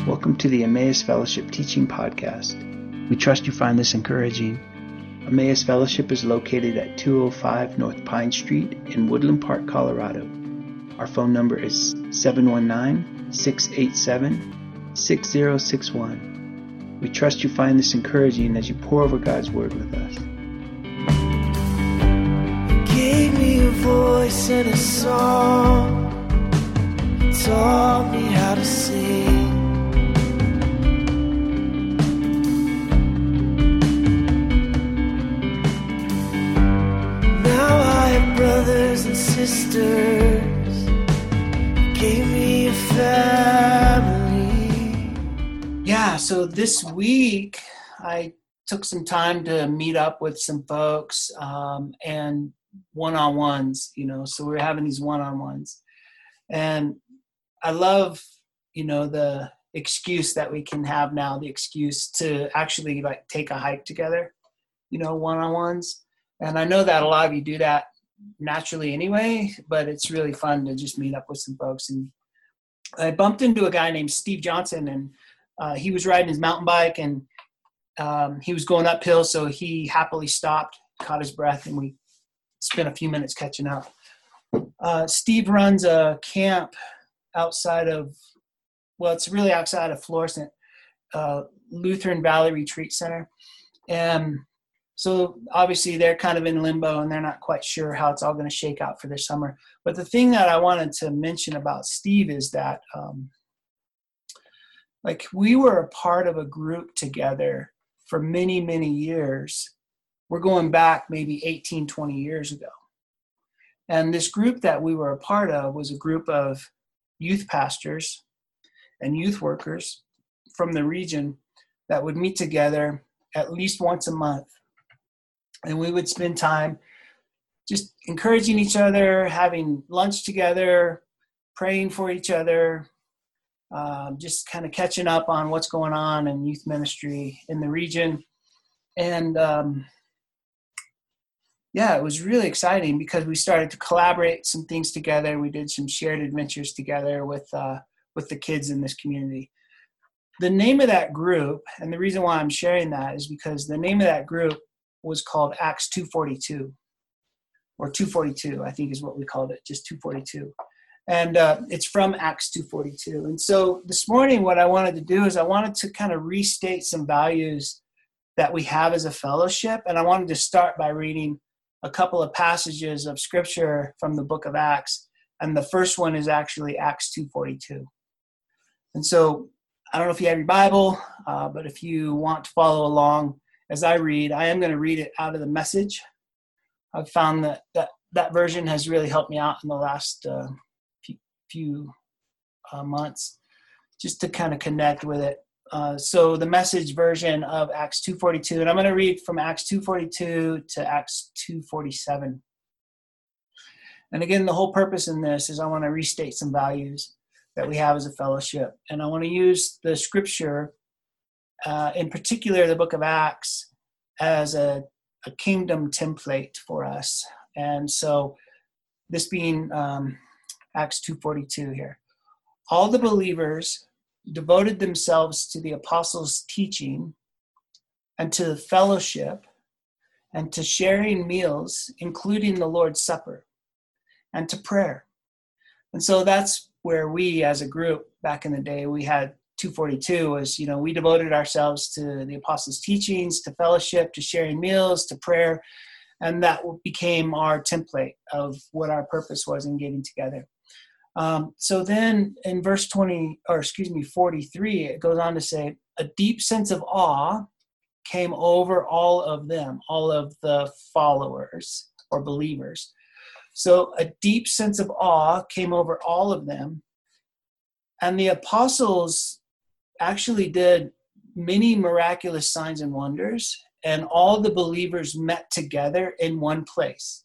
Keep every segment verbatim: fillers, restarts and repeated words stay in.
Welcome to the Emmaus Fellowship Teaching Podcast. We trust you find this encouraging. Emmaus Fellowship is located at two oh five North Pine Street in Woodland Park, Colorado. Our phone number is seven one nine, six eight seven, six zero six one. We trust you find this encouraging as you pour over God's Word with us. Gave me a voice and a song, taught me how to sing. Brothers and sisters, gave me a family. Yeah, so this week I took some time to meet up with some folks um, and one-on-ones, you know, so we're having these one-on-ones. And I love, you know, the excuse that we can have now, the excuse to actually like take a hike together, you know, one-on-ones. And I know that a lot of you do that naturally anyway, but it's really fun to just meet up with some folks. And I bumped into a guy named Steve Johnson, and uh, he was riding his mountain bike, and um, he was going uphill, so he happily stopped, caught his breath, and we spent a few minutes catching up. Uh, Steve runs a camp outside of, well, it's really outside of Florissant, uh, Lutheran Valley Retreat Center. And so obviously they're kind of in limbo and they're not quite sure how it's all going to shake out for this summer. But the thing that I wanted to mention about Steve is that um, like we were a part of a group together for many, many years. We're going back maybe eighteen, twenty years ago. And this group that we were a part of was a group of youth pastors and youth workers from the region that would meet together at least once a month. And we would spend time just encouraging each other, having lunch together, praying for each other, um, just kind of catching up on what's going on in youth ministry in the region. And um, yeah, it was really exciting because we started to collaborate some things together. We did some shared adventures together with uh, with the kids in this community. The name of that group, and the reason why I'm sharing that is because the name of that group was called Acts two forty-two, or two forty-two, I think is what we called it, just two forty-two. And uh, it's from Acts two forty-two. And so this morning, what I wanted to do is I wanted to kind of restate some values that we have as a fellowship. And I wanted to start by reading a couple of passages of scripture from the book of Acts. And the first one is actually Acts two forty-two. And so I don't know if you have your Bible, uh, but if you want to follow along, as I read, I am going to read it out of the Message. I've found that that, that version has really helped me out in the last uh, few, few uh, months, just to kind of connect with it. Uh, so the Message version of Acts two forty-two, and I'm going to read from Acts two forty-two to Acts two forty-seven. And again, the whole purpose in this is I want to restate some values that we have as a fellowship. And I want to use the scripture, Uh, in particular, the book of Acts, as a, a kingdom template for us. And so this being um, Acts two forty-two here. All the believers devoted themselves to the apostles' teaching and to the fellowship and to sharing meals, including the Lord's Supper, and to prayer. And so that's where we as a group back in the day, we had two forty-two was, you know, we devoted ourselves to the apostles' teachings, to fellowship, to sharing meals, to prayer. And that became our template of what our purpose was in getting together. Um, so then in verse twenty, or excuse me, forty-three, it goes on to say, a deep sense of awe came over all of them, all of the followers or believers. So a deep sense of awe came over all of them. And the apostles actually did many miraculous signs and wonders, and all the believers met together in one place.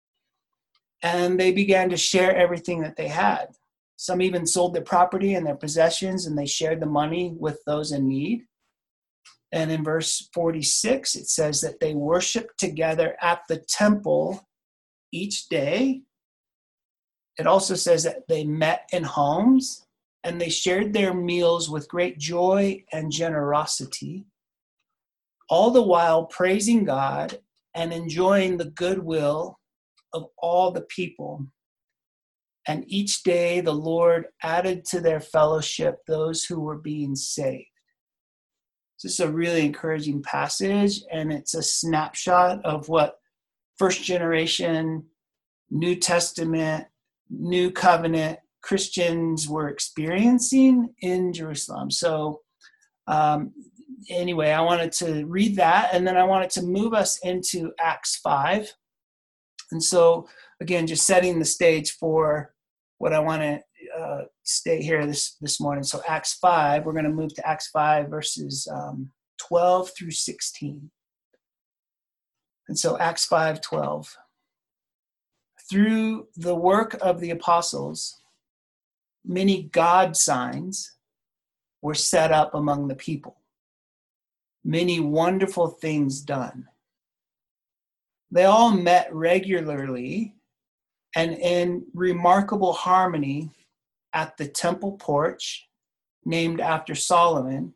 And they began to share everything that they had. Some even sold their property and their possessions, and they shared the money with those in need. And in verse forty-six, it says that they worshiped together at the temple each day. It also says that they met in homes and they shared their meals with great joy and generosity, all the while praising God and enjoying the goodwill of all the people. And each day the Lord added to their fellowship those who were being saved. This is a really encouraging passage, and it's a snapshot of what first generation, New Testament, New Covenant Christians were experiencing in Jerusalem. So um, anyway, I wanted to read that, and then I wanted to move us into Acts five. And so, again, just setting the stage for what I want to uh, state here this, this morning. So Acts five, we're going to move to Acts five, verses um, twelve through sixteen. And so Acts five twelve. Through the work of the apostles, many God signs were set up among the people. Many wonderful things done. They all met regularly and in remarkable harmony at the temple porch, named after Solomon.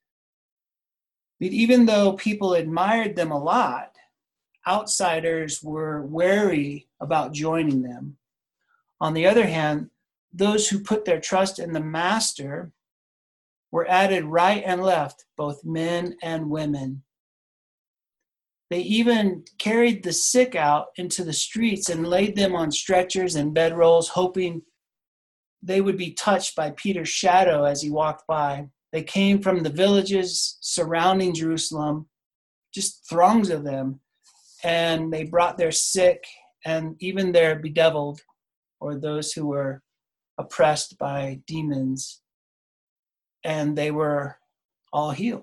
But even though people admired them a lot, outsiders were wary about joining them. On the other hand, those who put their trust in the Master were added right and left, both men and women. They even carried the sick out into the streets and laid them on stretchers and bedrolls, hoping they would be touched by Peter's shadow as he walked by. They came from the villages surrounding Jerusalem, just throngs of them, and they brought their sick and even their bedeviled, or those who were oppressed by demons, and they were all healed.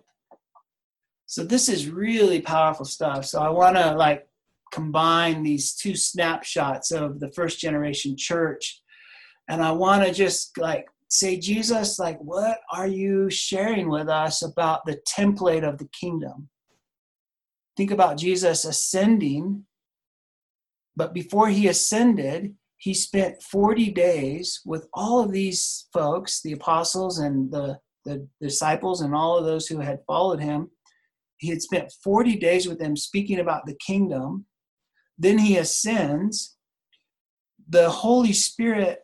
So this is really powerful stuff. So I want to like combine these two snapshots of the first generation church. And I want to just like say, Jesus, like, what are you sharing with us about the template of the kingdom? Think about Jesus ascending, but before he ascended, he spent forty days with all of these folks, the apostles and the, the disciples and all of those who had followed him. He had spent forty days with them speaking about the kingdom. Then he ascends. The Holy Spirit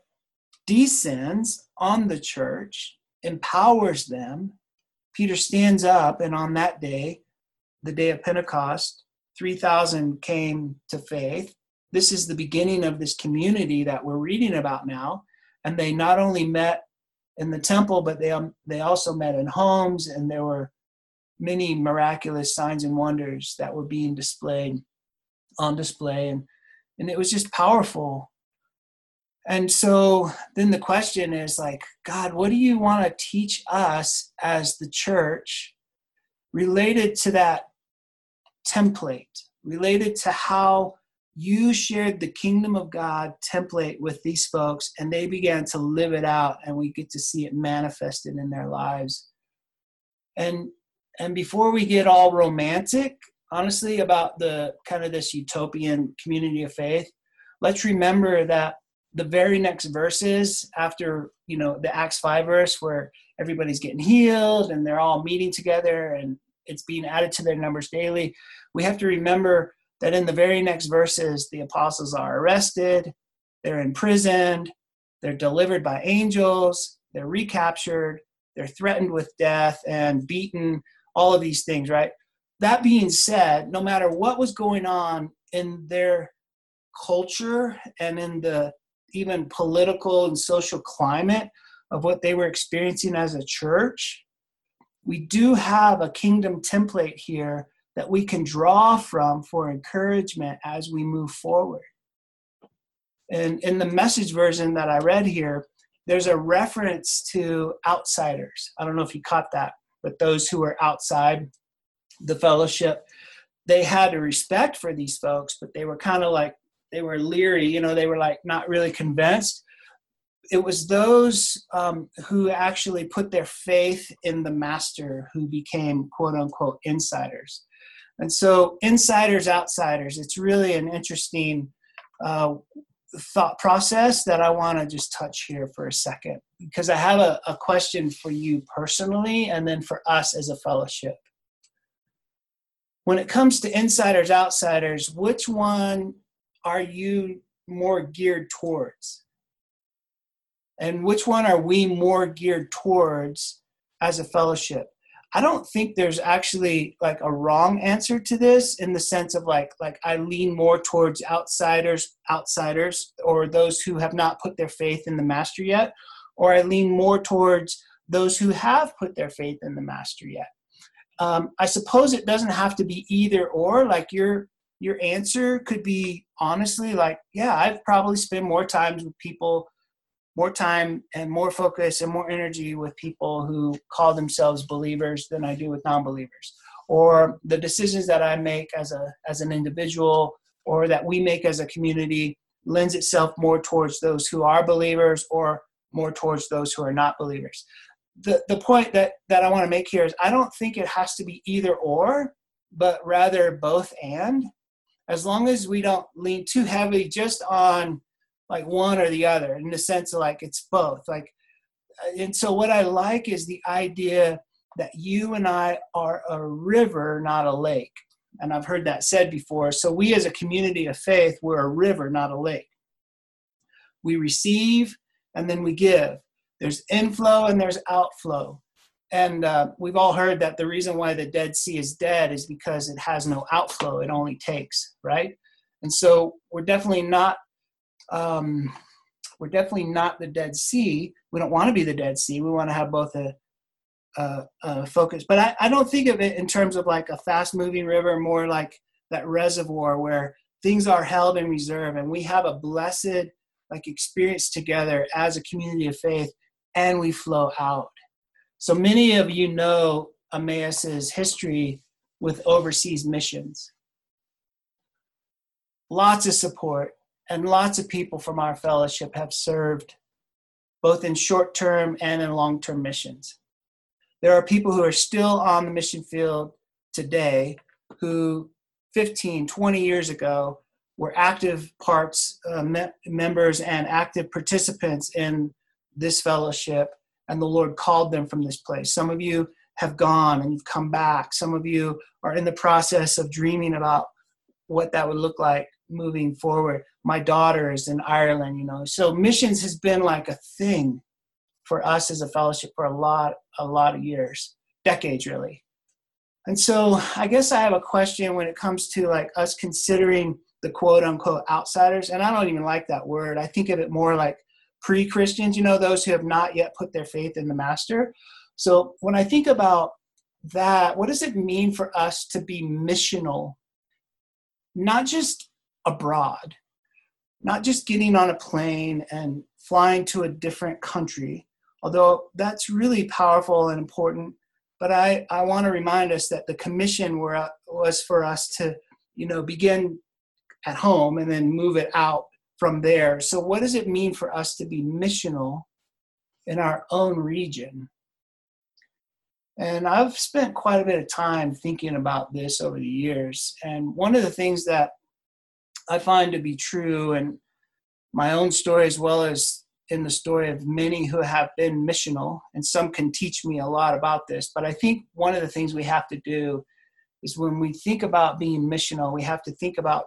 descends on the church, empowers them. Peter stands up, and on that day, the day of Pentecost, three thousand came to faith. This is the beginning of this community that we're reading about now. And they not only met in the temple, but they, um, they also met in homes, and there were many miraculous signs and wonders that were being displayed on display. And, and it was just powerful. And so then the question is like, God, what do you want to teach us as the church related to that template, related to how you shared the kingdom of God template with these folks, and they began to live it out, and we get to see it manifested in their lives. And and before we get all romantic, honestly, about the kind of this utopian community of faith, let's remember that the very next verses after, you know, the Acts five verse where everybody's getting healed and they're all meeting together and it's being added to their numbers daily, we have to remember that in the very next verses, the apostles are arrested, they're imprisoned, they're delivered by angels, they're recaptured, they're threatened with death and beaten, all of these things, right? That being said, no matter what was going on in their culture and in the even political and social climate of what they were experiencing as a church, we do have a kingdom template here that we can draw from for encouragement as we move forward. And in the Message version that I read here, there's a reference to outsiders. I don't know if you caught that, but those who are outside the fellowship, they had a respect for these folks, but they were kind of like, they were leery, you know, they were like not really convinced. It was those um, who actually put their faith in the Master who became quote unquote insiders. And so insiders, outsiders, it's really an interesting uh, thought process that I want to just touch here for a second, because I have a, a question for you personally and then for us as a fellowship. When it comes to insiders, outsiders, which one are you more geared towards? And which one are we more geared towards as a fellowship? I don't think there's actually like a wrong answer to this, in the sense of like, like I lean more towards outsiders, outsiders, or those who have not put their faith in the master yet, or I lean more towards those who have put their faith in the master yet. Um, I suppose it doesn't have to be either or. Like your your answer could be honestly like, yeah, I've probably spent more time with people, more time and more focus and more energy with people who call themselves believers than I do with non-believers. Or the decisions that I make as a as an individual, or that we make as a community, lends itself more towards those who are believers or more towards those who are not believers. The the point that, that I want to make here is I don't think it has to be either or, but rather both and. As long as we don't lean too heavily just on like one or the other, in the sense of like it's both. Like, and so what I like is the idea that you and I are a river, not a lake. And I've heard that said before. So we as a community of faith, we're a river, not a lake. We receive and then we give. There's inflow and there's outflow. And uh, we've all heard that the reason why the Dead Sea is dead is because it has no outflow. It only takes, right? And so we're definitely not, um, we're definitely not the Dead Sea. We don't want to be the Dead Sea. We want to have both a, a, a focus. But I, I don't think of it in terms of like a fast-moving river, more like that reservoir where things are held in reserve, and we have a blessed like experience together as a community of faith, and we flow out. So many of you know Emmaus's history with overseas missions. Lots of support, and lots of people from our fellowship have served both in short-term and in long-term missions. There are people who are still on the mission field today who fifteen, twenty years ago were active parts, uh, me- members and active participants in this fellowship, and the Lord called them from this place. Some of you have gone and you've come back. Some of you are in the process of dreaming about what that would look like moving forward. My daughter is in Ireland, you know. So missions has been like a thing for us as a fellowship for a lot, a lot of years, decades really. And so I guess I have a question when it comes to like us considering the quote unquote outsiders. And I don't even like that word. I think of it more like pre-Christians, you know, those who have not yet put their faith in the master. So when I think about that, what does it mean for us to be missional? Not just abroad, not just getting on a plane and flying to a different country, although that's really powerful and important. But I, I want to remind us that the commission were, was for us to, you know, begin at home and then move it out from there. So what does it mean for us to be missional in our own region? And I've spent quite a bit of time thinking about this over the years. And one of the things that I find to be true in my own story, as well as in the story of many who have been missional, and some can teach me a lot about this, but I think one of the things we have to do is when we think about being missional, we have to think about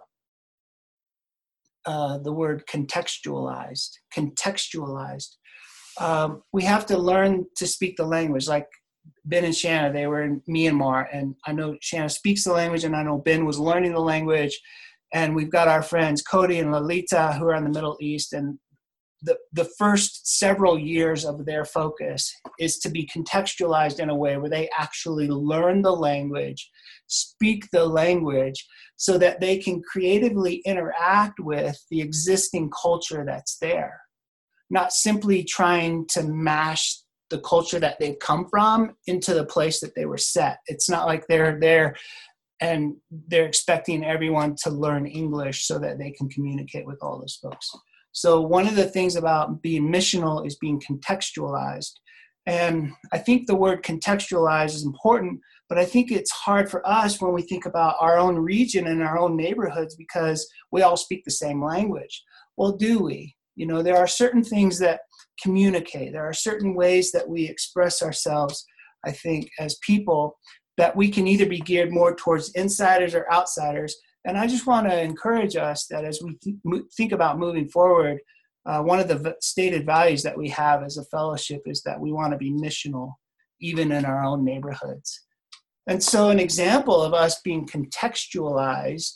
uh, the word contextualized, contextualized. Um, we have to learn to speak the language. Like Ben and Shanna, they were in Myanmar, and I know Shanna speaks the language, and I know Ben was learning the language. And we've got our friends Cody and Lalita who are in the Middle East, and the, the first several years of their focus is to be contextualized in a way where they actually learn the language, speak the language, so that they can creatively interact with the existing culture that's there. Not simply trying to mash the culture that they've come from into the place that they were set. It's not like they're there and they're expecting everyone to learn English so that they can communicate with all those folks. So one of the things about being missional is being contextualized. And I think the word contextualize is important, but I think it's hard for us when we think about our own region and our own neighborhoods because we all speak the same language. well, do we? You know, there are certain things that communicate. There are certain ways that we express ourselves, I think, as people, that we can either be geared more towards insiders or outsiders. And I just want to encourage us that as we th- think about moving forward, uh, one of the v- stated values that we have as a fellowship is that we want to be missional, even in our own neighborhoods. And so an example of us being contextualized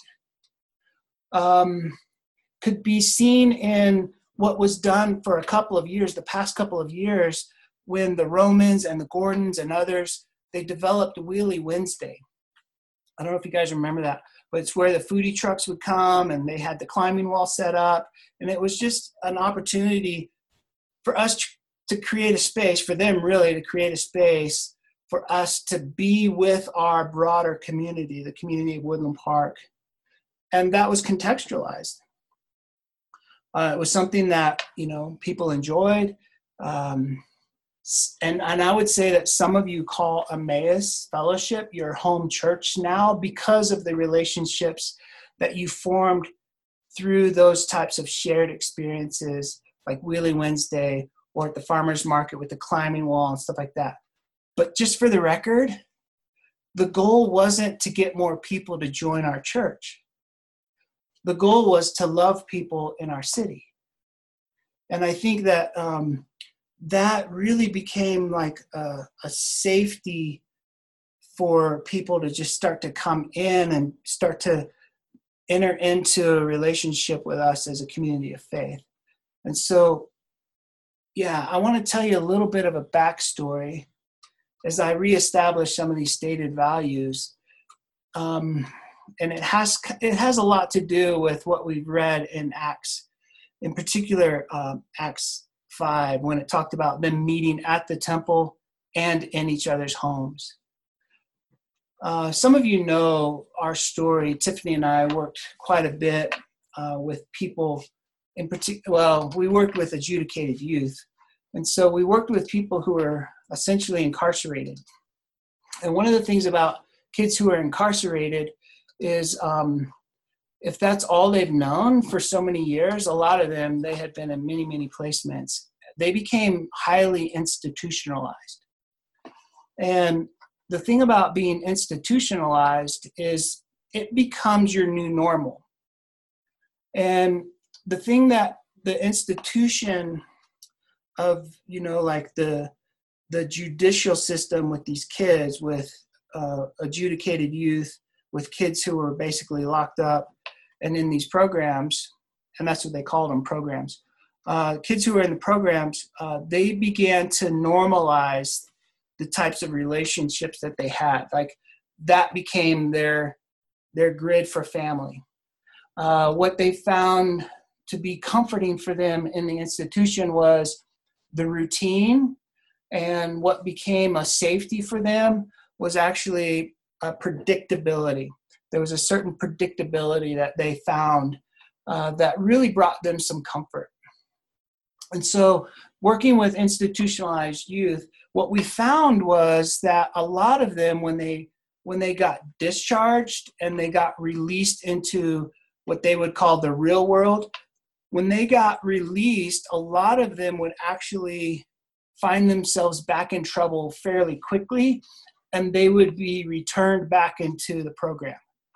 um, could be seen in what was done for a couple of years, the past couple of years, when the Romans and the Gordons and others, they developed Wheelie Wednesday. I don't know if you guys remember that, but it's where the foodie trucks would come and they had the climbing wall set up. And it was just an opportunity for us to create a space, for them really to create a space for us to be with our broader community, the community of Woodland Park. And that was contextualized. Uh, it was something that, you know, people enjoyed. Um, and, and I would say that some of you call Emmaus Fellowship your home church now because of the relationships that you formed through those types of shared experiences, like Wheelie Wednesday or at the farmer's market with the climbing wall and stuff like that. But just for the record, the goal wasn't to get more people to join our church. The goal was to love people in our city. And I think that um, that really became like a, a safety for people to just start to come in and start to enter into a relationship with us as a community of faith. And so, yeah, I want to tell you a little bit of a backstory as I reestablish some of these stated values. Um, and it has it has a lot to do with what we've read in Acts, in particular um, Acts five, when it talked about them meeting at the temple and in each other's homes. Uh, some of you know our story. Tiffany and I worked quite a bit uh, with people in particular. Well, we worked with adjudicated youth. And so we worked with people who were essentially incarcerated. And one of the things about kids who are incarcerated is um, if that's all they've known for so many years, a lot of them, they had been in many, many placements. They became highly institutionalized. And the thing about being institutionalized is it becomes your new normal. And the thing that the institution of, you know, like the the judicial system with these kids, with uh, adjudicated youth, with kids who were basically locked up and in these programs, and that's what they called them, programs. Uh, kids who were in the programs, uh, they began to normalize the types of relationships that they had. Like that became their their grid for family. Uh, what they found to be comforting for them in the institution was the routine, and what became a safety for them was actually a predictability. There was a certain predictability that they found uh, that really brought them some comfort. And so working with institutionalized youth, what we found was that a lot of them, when they when they got discharged and they got released into what they would call the real world, when they got released, a lot of them would actually find themselves back in trouble fairly quickly, and they would be returned back into the program.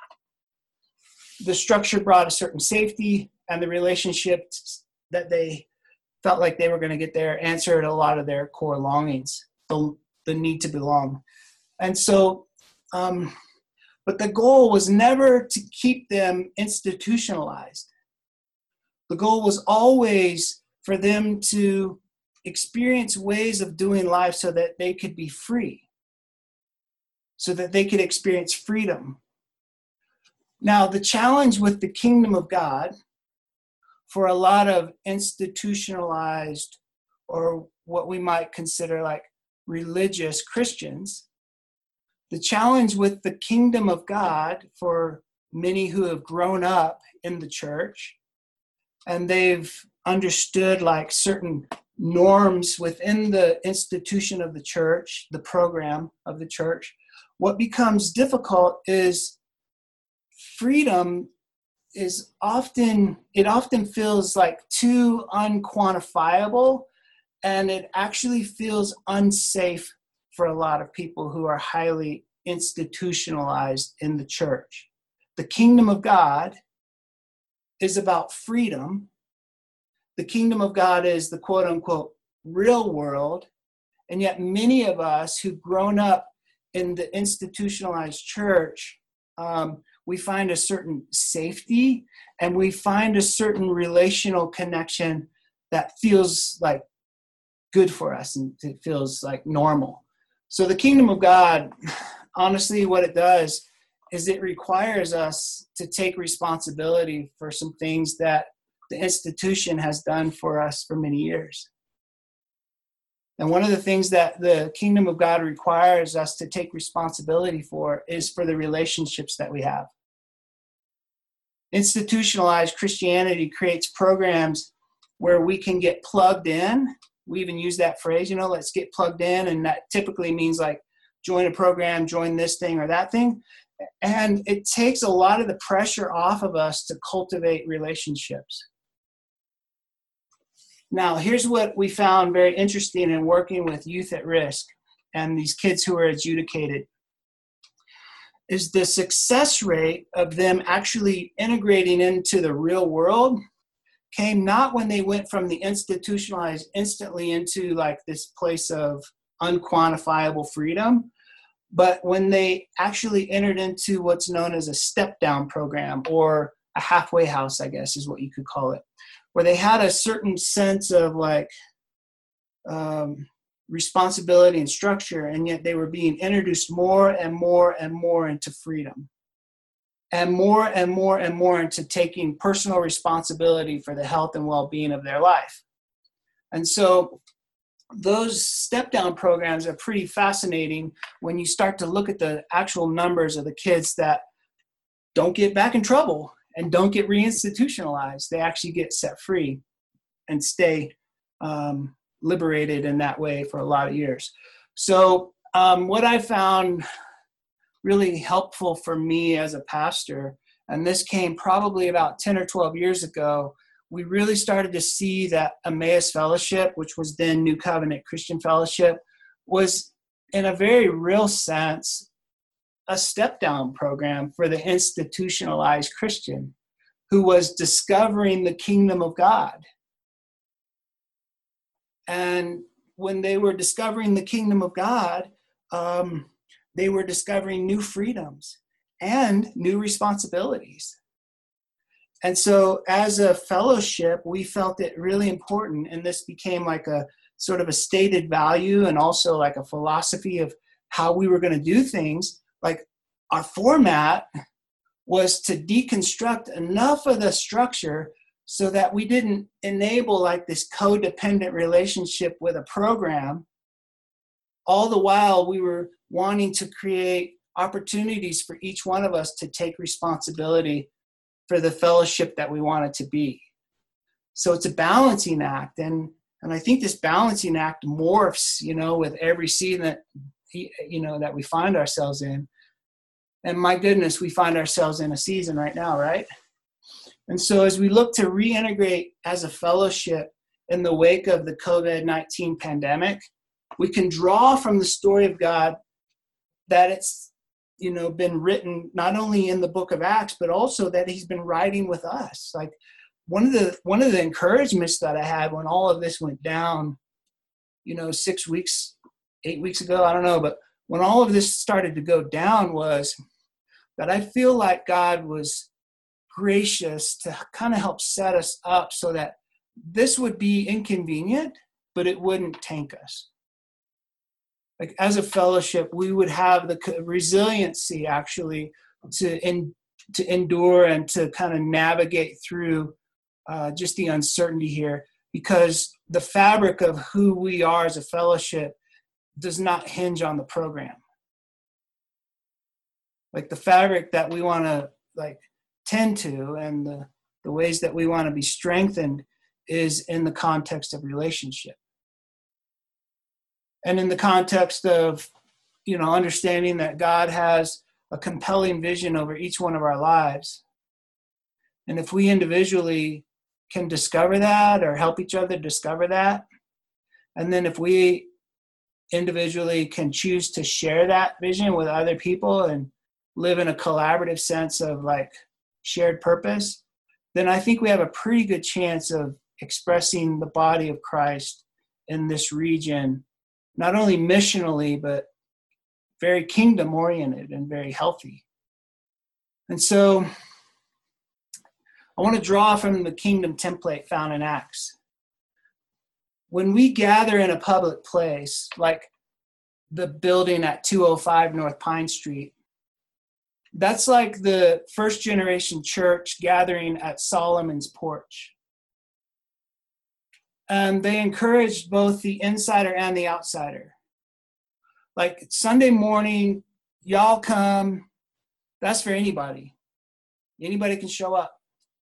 The structure brought a certain safety, and the relationships that they felt like they were going to get there answered a lot of their core longings, the, the need to belong. And so, um, but the goal was never to keep them institutionalized. The goal was always for them to experience ways of doing life so that they could be free, so that they could experience freedom. Now, the challenge with the kingdom of God for a lot of institutionalized, or what we might consider like religious Christians, the challenge with the kingdom of God for many who have grown up in the church and they've understood like certain norms within the institution of the church, the program of the church, what becomes difficult is freedom is often, it often feels like too unquantifiable, and it actually feels unsafe for a lot of people who are highly institutionalized in the church. The kingdom of God is about freedom. The kingdom of God is the quote unquote real world. And yet many of us who've grown up in the institutionalized church, um, we find a certain safety and we find a certain relational connection that feels like good for us and it feels like normal. So the kingdom of God, honestly, what it does is it requires us to take responsibility for some things that the institution has done for us for many years. And one of the things that the kingdom of God requires us to take responsibility for is for the relationships that we have. Institutionalized Christianity creates programs where we can get plugged in. We even use that phrase, you know, let's get plugged in. And that typically means like join a program, join this thing or that thing. And it takes a lot of the pressure off of us to cultivate relationships. Now, here's what we found very interesting in working with youth at risk and these kids who are adjudicated, is the success rate of them actually integrating into the real world came not when they went from the institutionalized instantly into like this place of unquantifiable freedom, but when they actually entered into what's known as a step-down program, or a halfway house, I guess is what you could call it, where they had a certain sense of like um, responsibility and structure, and yet they were being introduced more and more and more into freedom, and more and more and more into taking personal responsibility for the health and well-being of their life. And so those step-down programs are pretty fascinating when you start to look at the actual numbers of the kids that don't get back in trouble and don't get reinstitutionalized. They actually get set free and stay um, liberated in that way for a lot of years. So um, what I found really helpful for me as a pastor, and this came probably about ten or twelve years ago, we really started to see that Emmaus Fellowship, which was then New Covenant Christian Fellowship, was in a very real sense a step-down program for the institutionalized Christian who was discovering the kingdom of God. And when they were discovering the kingdom of God, um, they were discovering new freedoms and new responsibilities. And so as a fellowship, we felt it really important, and this became like a sort of a stated value and also like a philosophy of how we were going to do things. Like our format was to deconstruct enough of the structure so that we didn't enable like this codependent relationship with a program. All the while we were wanting to create opportunities for each one of us to take responsibility for the fellowship that we want it to be. So it's a balancing act. And, and I think this balancing act morphs, you know, with every season that, you know, that we find ourselves in. And my goodness, we find ourselves in a season right now, right? And so as we look to reintegrate as a fellowship in the wake of the covid nineteen pandemic, we can draw from the story of God that it's, you know, been written not only in the book of Acts, but also that he's been writing with us. Like one of the, one of the encouragements that I had when all of this went down, you know, six weeks, eight weeks ago, I don't know, but when all of this started to go down was that I feel like God was gracious to kind of help set us up so that this would be inconvenient, but it wouldn't tank us. Like as a fellowship, we would have the resiliency actually to in, to endure and to kind of navigate through uh, just the uncertainty here, because the fabric of who we are as a fellowship does not hinge on the program. Like the fabric that we want to like tend to and the, the ways that we want to be strengthened is in the context of relationship. And in the context of, you know, understanding that God has a compelling vision over each one of our lives. And if we individually can discover that or help each other discover that, and then if we individually can choose to share that vision with other people and live in a collaborative sense of like shared purpose, then I think we have a pretty good chance of expressing the body of Christ in this region, not only missionally, but very kingdom oriented and very healthy. And so I want to draw from the kingdom template found in Acts. When we gather in a public place, like the building at two oh five North Pine Street, that's like the first generation church gathering at Solomon's porch. And they encouraged both the insider and the outsider. Like Sunday morning, y'all come, that's for anybody. Anybody can show up.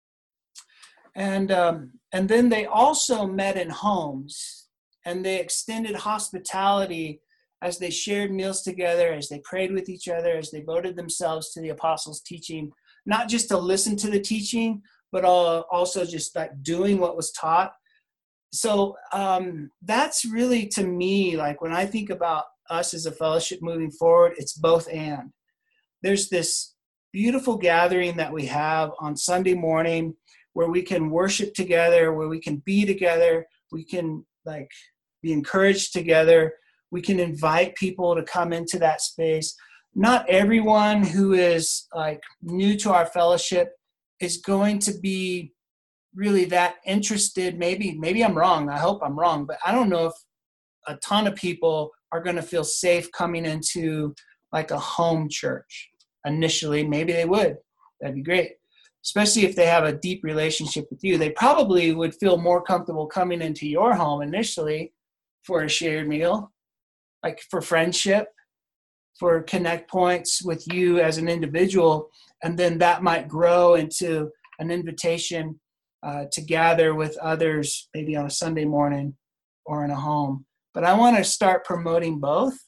And um, and then they also met in homes, and they extended hospitality as they shared meals together, as they prayed with each other, as they devoted themselves to the apostles' teaching, not just to listen to the teaching, but also just like doing what was taught. So um, that's really, to me, like when I think about us as a fellowship moving forward, it's both and. There's this beautiful gathering that we have on Sunday morning where we can worship together, where we can be together, we can like be encouraged together, we can invite people to come into that space. Not everyone who is like new to our fellowship is going to be really that interested. Maybe, maybe I'm wrong. I hope I'm wrong, but I don't know if a ton of people are going to feel safe coming into like a home church initially. Maybe they would. That'd be great. Especially if they have a deep relationship with you. They probably would feel more comfortable coming into your home initially for a shared meal, like for friendship, for connect points with you as an individual. And then that might grow into an invitation uh, to gather with others, maybe on a Sunday morning or in a home. But I want to start promoting both.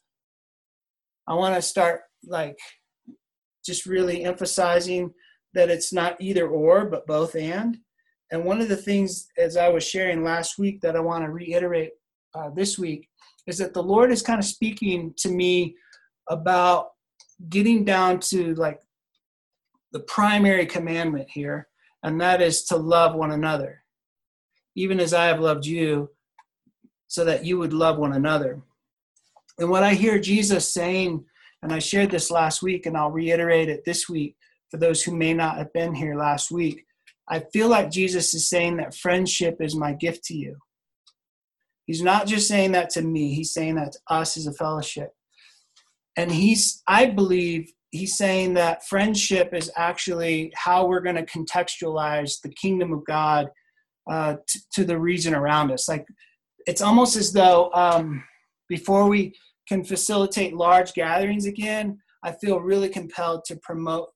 I want to start like just really emphasizing that it's not either or, but both and. And one of the things, as I was sharing last week, that I want to reiterate uh, this week, is that the Lord is kind of speaking to me about getting down to like the primary commandment here, and that is to love one another, even as I have loved you, so that you would love one another. And what I hear Jesus saying, and I shared this last week, and I'll reiterate it this week, for those who may not have been here last week, I feel like Jesus is saying that friendship is my gift to you. He's not just saying that to me. He's saying that to us as a fellowship. And he's, I believe he's saying that friendship is actually how we're going to contextualize the kingdom of God uh, t- to the region around us. Like, it's almost as though um, before we can facilitate large gatherings again, I feel really compelled to promote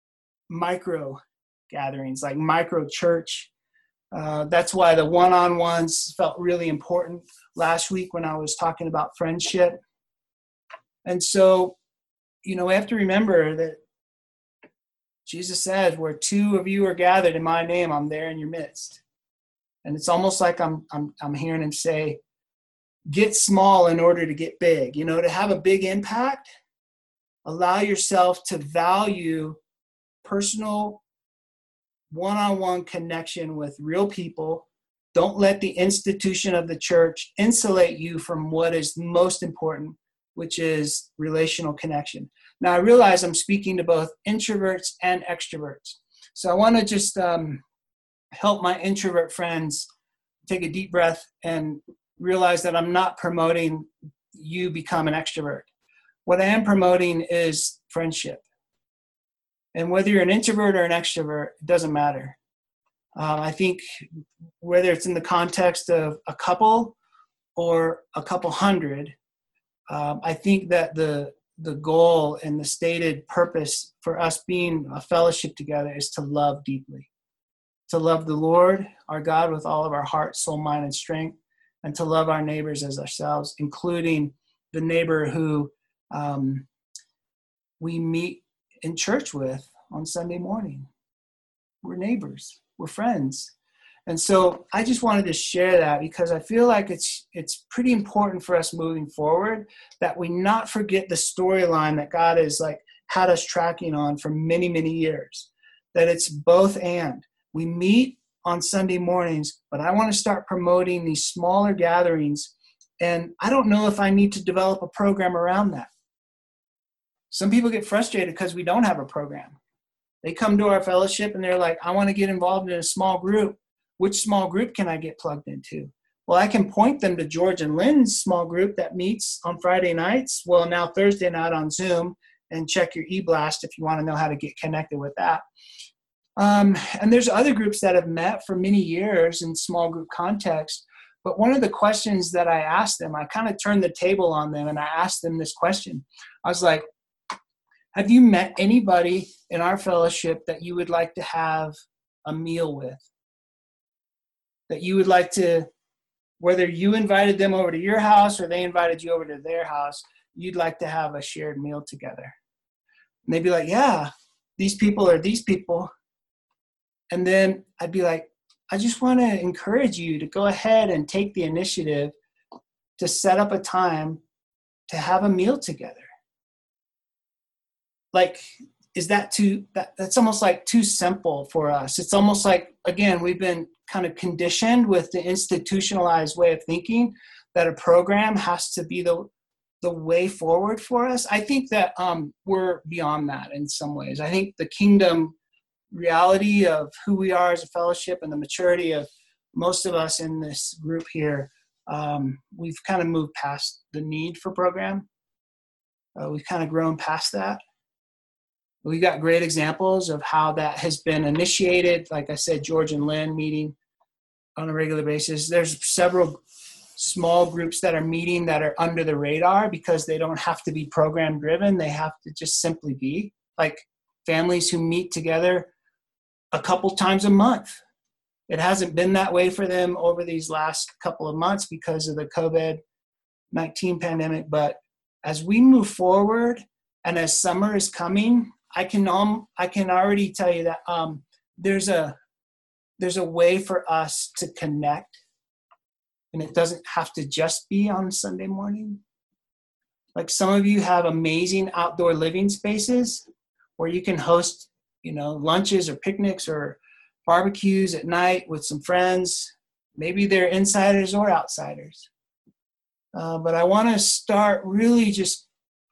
micro gatherings, like micro church. Uh, that's why the one-on-ones felt really important last week when I was talking about friendship. And so, you know, we have to remember that Jesus says, where two of you are gathered in my name, I'm there in your midst. And it's almost like I'm I'm I'm hearing him say, get small in order to get big. You know, to have a big impact, allow yourself to value personal one-on-one connection with real people. Don't let the institution of the church insulate you from what is most important, which is relational connection. Now, I realize I'm speaking to both introverts and extroverts. So I want to just um, help my introvert friends take a deep breath and realize that I'm not promoting you become an extrovert. What I am promoting is friendship. And whether you're an introvert or an extrovert, it doesn't matter. Um, I think whether it's in the context of a couple or a couple hundred, um, I think that the the goal and the stated purpose for us being a fellowship together is to love deeply. To love the Lord, our God, with all of our heart, soul, mind, and strength, and to love our neighbors as ourselves, including the neighbor who um, we meet in church with on Sunday morning. we're neighbors, we're friends. And so I just wanted to share that because I feel like it's it's pretty important for us moving forward that we not forget the storyline that God has like had us tracking on for many, many years, that it's both and. We meet on Sunday mornings, but I want to start promoting these smaller gatherings. And I don't know if I need to develop a program around that. Some people get frustrated because we don't have a program. They come to our fellowship and they're like, I want to get involved in a small group. Which small group can I get plugged into? Well, I can point them to George and Lynn's small group that meets on Friday nights. Well, now Thursday night on Zoom, and check your e-blast if you want to know how to get connected with that. Um, and there's other groups that have met for many years in small group context. But one of the questions that I asked them, I kind of turned the table on them and I asked them this question. I was like, have you met anybody in our fellowship that you would like to have a meal with? That you would like to, whether you invited them over to your house or they invited you over to their house, you'd like to have a shared meal together. And they'd be like, yeah, these people are these people. And then I'd be like, I just want to encourage you to go ahead and take the initiative to set up a time to have a meal together. Like, is that too, that, that's almost like too simple for us. It's almost like, again, we've been kind of conditioned with the institutionalized way of thinking that a program has to be the the way forward for us. I think that um, we're beyond that in some ways. I think the kingdom reality of who we are as a fellowship and the maturity of most of us in this group here, um, we've kind of moved past the need for program. Uh, we've kind of grown past that. We've got great examples of how that has been initiated. Like I said, George and Lynn meeting on a regular basis. There's several small groups that are meeting that are under the radar because they don't have to be program driven. They have to just simply be like families who meet together a couple times a month. It hasn't been that way for them over these last couple of months because of the covid nineteen pandemic. But as we move forward and as summer is coming, I can um, I can already tell you that um, there's a there's a way for us to connect, and it doesn't have to just be on Sunday morning. Like some of you have amazing outdoor living spaces where you can host, you know, lunches or picnics or barbecues at night with some friends. Maybe they're insiders or outsiders. Uh, but I want to start really just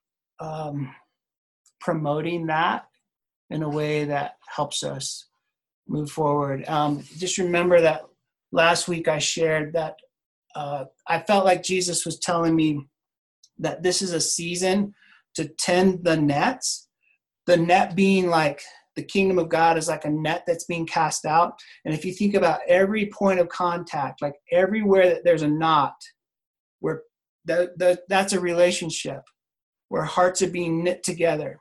um, promoting that in a way that helps us move forward. Um, just remember that last week I shared that uh, I felt like Jesus was telling me that this is a season to tend the nets. The net being like the kingdom of God is like a net that's being cast out. And if you think about every point of contact, like everywhere that there's a knot, where the, the, that's a relationship where hearts are being knit together.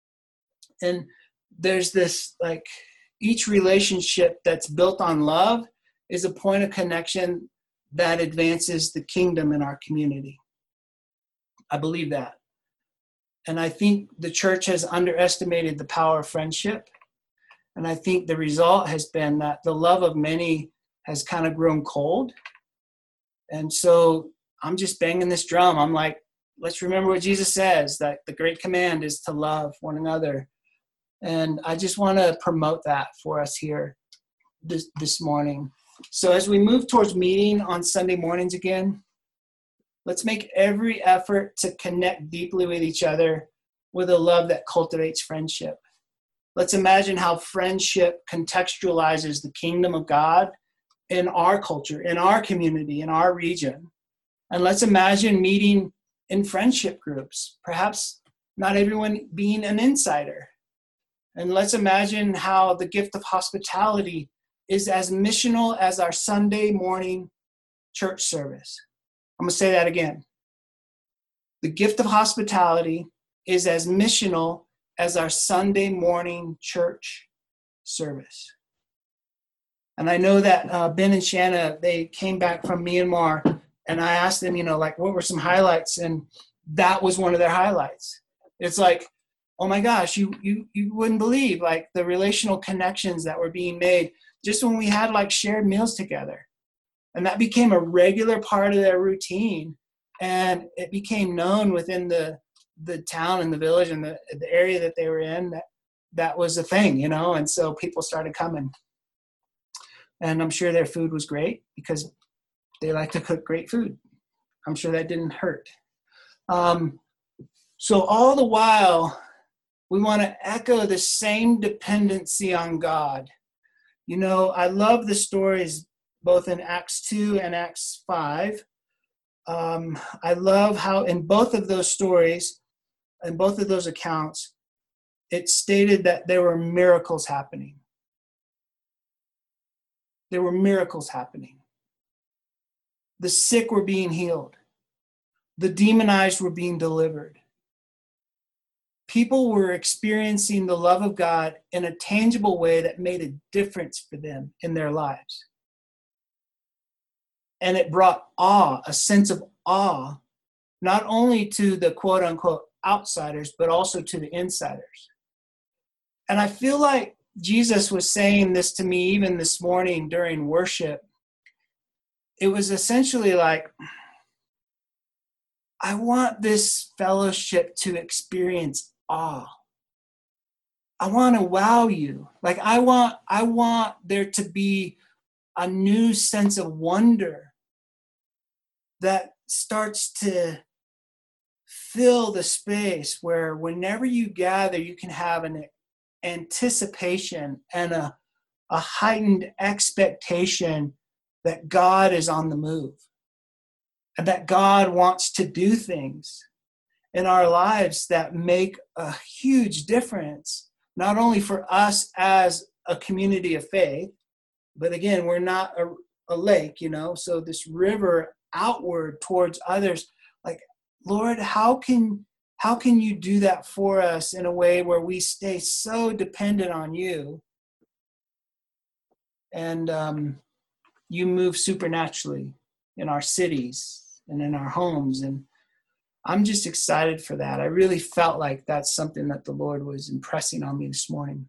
And there's this, like, each relationship that's built on love is a point of connection that advances the kingdom in our community. I believe that. And I think the church has underestimated the power of friendship. And I think the result has been that the love of many has kind of grown cold. And so I'm just banging this drum. I'm like, let's remember what Jesus says, that the great command is to love one another. And I just want to promote that for us here this, this morning. So as we move towards meeting on Sunday mornings again, let's make every effort to connect deeply with each other with a love that cultivates friendship. Let's imagine how friendship contextualizes the kingdom of God in our culture, in our community, in our region. And let's imagine meeting in friendship groups, perhaps not everyone being an insider. And let's imagine how the gift of hospitality is as missional as our Sunday morning church service. I'm going to say that again. The gift of hospitality is as missional as our Sunday morning church service. And I know that uh, Ben and Shanna, they came back from Myanmar, and I asked them, you know, like, what were some highlights? And that was one of their highlights. It's like oh my gosh, you you you wouldn't believe like the relational connections that were being made just when we had like shared meals together. And that became a regular part of their routine. And it became known within the the town and the village and the, the area that they were in that that was a thing, you know, and so people started coming. And I'm sure their food was great because they like to cook great food. I'm sure that didn't hurt. Um, so all the while, we want to echo the same dependency on God. You know, I love the stories both in Acts two and Acts five. Um, I love how in both of those stories, in both of those accounts, it stated that there were miracles happening. There were miracles happening. The sick were being healed. The demonized were being delivered. People were experiencing the love of God in a tangible way that made a difference for them in their lives. And it brought awe, a sense of awe, not only to the quote unquote outsiders, but also to the insiders. And I feel like Jesus was saying this to me even this morning during worship. It was essentially like, I want this fellowship to experience awe. I want to wow you. Like I want, I want there to be a new sense of wonder that starts to fill the space where whenever you gather, you can have an anticipation and a, a heightened expectation that God is on the move and that God wants to do things in our lives that make a huge difference, not only for us as a community of faith, but again, we're not a, a lake, you know, so this river outward towards others, like, Lord, how can how can you do that for us in a way where we stay so dependent on you and um, you move supernaturally in our cities and in our homes. And I'm just excited for that. I really felt like that's something that the Lord was impressing on me this morning.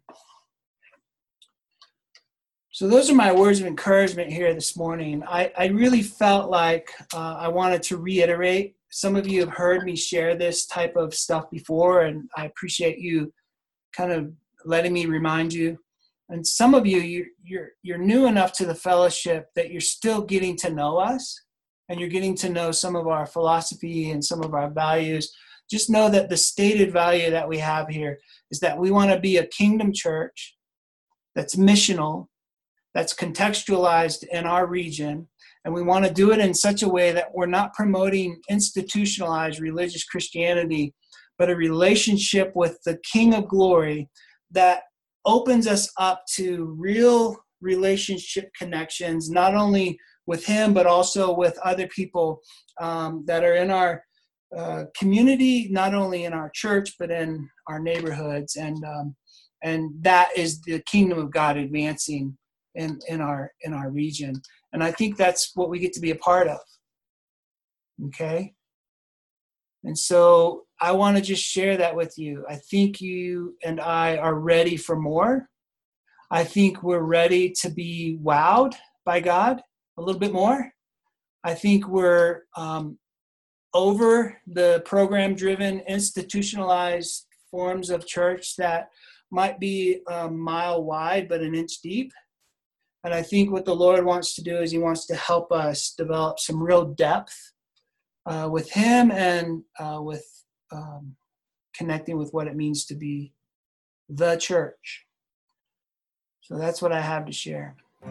So those are my words of encouragement here this morning. I, I really felt like uh, I wanted to reiterate. Some of you have heard me share this type of stuff before, and I appreciate you kind of letting me remind you. And some of you, you you're you're new enough to the fellowship that you're still getting to know us, and you're getting to know some of our philosophy and some of our values. Just know that the stated value that we have here is that we want to be a kingdom church that's missional, that's contextualized in our region, and we want to do it in such a way that we're not promoting institutionalized religious Christianity, but a relationship with the King of Glory that opens us up to real relationship connections, not only with him, but also with other people um, that are in our uh, community, not only in our church, but in our neighborhoods. And um, and that is the kingdom of God advancing in, in our in our region. And I think that's what we get to be a part of. Okay? And so I want to just share that with you. I think you and I are ready for more. I think we're ready to be wowed by God a little bit more. I think we're um, over the program-driven, institutionalized forms of church that might be a mile wide but an inch deep. And I think what the Lord wants to do is he wants to help us develop some real depth uh, with him and uh, with um, connecting with what it means to be the church. So that's what I have to share.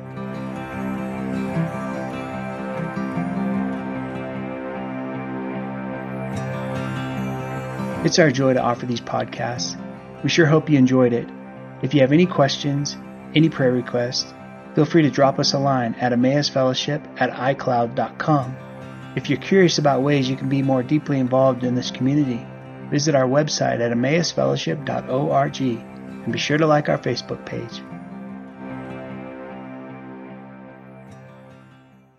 It's our joy to offer these podcasts. We sure hope you enjoyed it. If you have any questions, any prayer requests, feel free to drop us a line at Emmaus Fellowship at i cloud dot com. If you're curious about ways you can be more deeply involved in this community, visit our website at emmaus fellowship dot org and be sure to like our Facebook page.